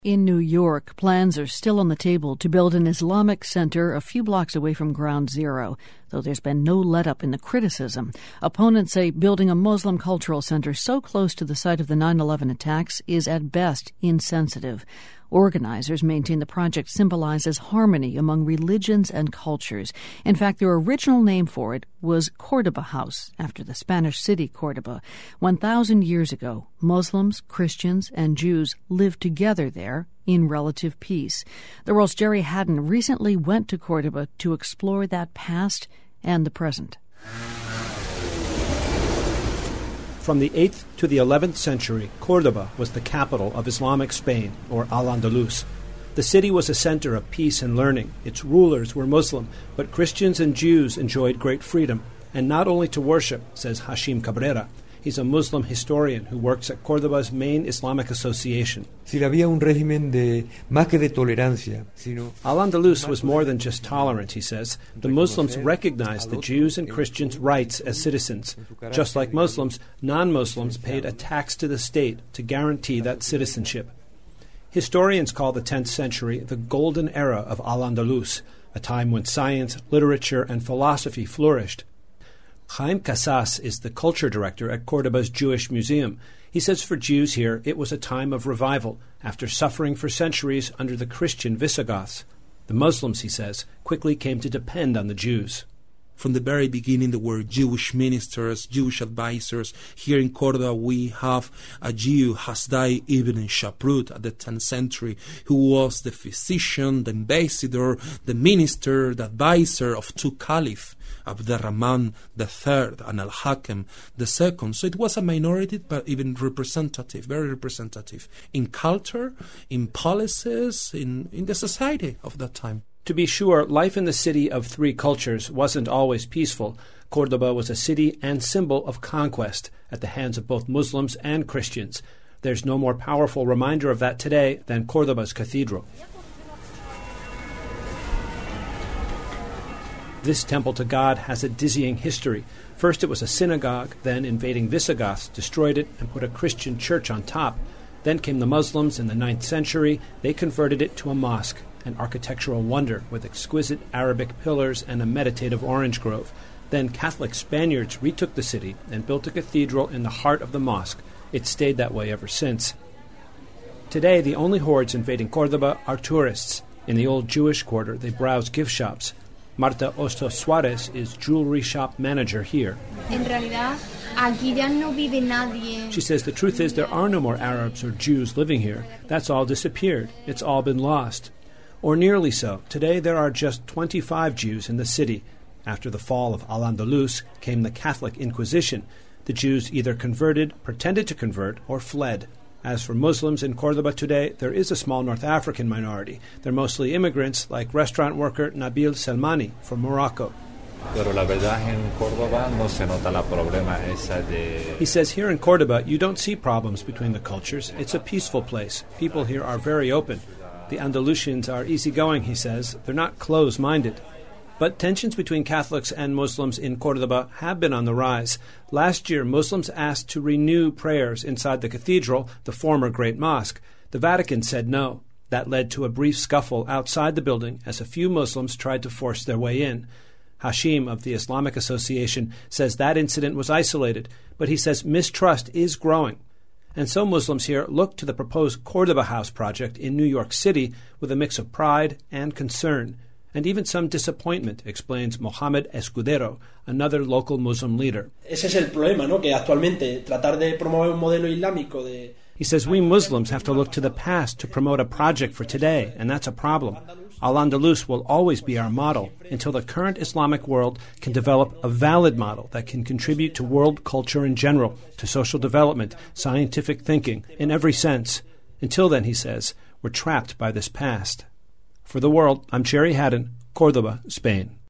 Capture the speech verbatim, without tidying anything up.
In New York, plans are still on the table to build an Islamic center a few blocks away from Ground Zero, though there's been no let-up in the criticism. Opponents say building a Muslim cultural center so close to the site of the nine eleven attacks is at best insensitive. Organizers maintain the project symbolizes harmony among religions and cultures. In fact, their original name for it was Cordoba House, after the Spanish city Cordoba. one thousand years ago, Muslims, Christians, and Jews lived together there in relative peace. The World's Jerry Haddon recently went to Cordoba to explore that past and the present. From the eighth to the eleventh century, Cordoba was the capital of Islamic Spain, or Al-Andalus. The city was a center of peace and learning. Its rulers were Muslim, but Christians and Jews enjoyed great freedom, and not only to worship, says Hashim Cabrera. He's a Muslim historian who works at Cordoba's main Islamic association. Al-Andalus was more than just tolerant, he says. The Muslims recognized the Jews and Christians' rights as citizens. Just like Muslims, non-Muslims paid a tax to the state to guarantee that citizenship. Historians call the tenth century the golden era of Al-Andalus, a time when science, literature, and philosophy flourished. Chaim Casas is the culture director at Cordoba's Jewish Museum. He says for Jews here, it was a time of revival after suffering for centuries under the Christian Visigoths. The Muslims, he says, quickly came to depend on the Jews. From the very beginning, there were Jewish ministers, Jewish advisors. Here in Cordoba, we have a Jew, Hasdai ibn Shaprut, at the tenth century, who was the physician, the ambassador, the minister, the advisor of two caliphs, Abdurrahman the third and Al-Hakim the second. So it was a minority, but even representative, very representative in culture, in policies, in, in the society of that time. To be sure, life in the city of three cultures wasn't always peaceful. Cordoba was a city and symbol of conquest at the hands of both Muslims and Christians. There's no more powerful reminder of that today than Cordoba's cathedral. This temple to God has a dizzying history. First it was a synagogue, then invading Visigoths destroyed it and put a Christian church on top. Then came the Muslims in the ninth century. They converted it to a mosque, an architectural wonder with exquisite Arabic pillars and a meditative orange grove. Then Catholic Spaniards retook the city and built a cathedral in the heart of the mosque. It's stayed that way ever since. Today, the only hordes invading Cordoba are tourists. In the old Jewish quarter, they browse gift shops. Marta Ostos Suarez is jewelry shop manager here. She says the truth is there are no more Arabs or Jews living here. That's all disappeared. It's all been lost. Or nearly so. Today there are just twenty-five Jews in the city. After the fall of Al-Andalus came the Catholic Inquisition. The Jews either converted, pretended to convert, or fled. As for Muslims in Cordoba today, there is a small North African minority. They're mostly immigrants, like restaurant worker Nabil Selmani from Morocco. He says here in Cordoba, you don't see problems between the cultures. It's a peaceful place. People here are very open. The Andalusians are easygoing, he says. They're not close-minded. But tensions between Catholics and Muslims in Cordoba have been on the rise. Last year, Muslims asked to renew prayers inside the cathedral, the former Great Mosque. The Vatican said no. That led to a brief scuffle outside the building as a few Muslims tried to force their way in. Hashim of the Islamic Association says that incident was isolated, but he says mistrust is growing. And so Muslims here look to the proposed Cordoba House project in New York City with a mix of pride and concern. And even some disappointment, explains Mohamed Escudero, another local Muslim leader. He says we Muslims have to look to the past to promote a project for today, and that's a problem. Al-Andalus will always be our model until the current Islamic world can develop a valid model that can contribute to world culture in general, to social development, scientific thinking, in every sense. Until then, he says, we're trapped by this past. For The World, I'm Jerry Haddon, Cordoba, Spain.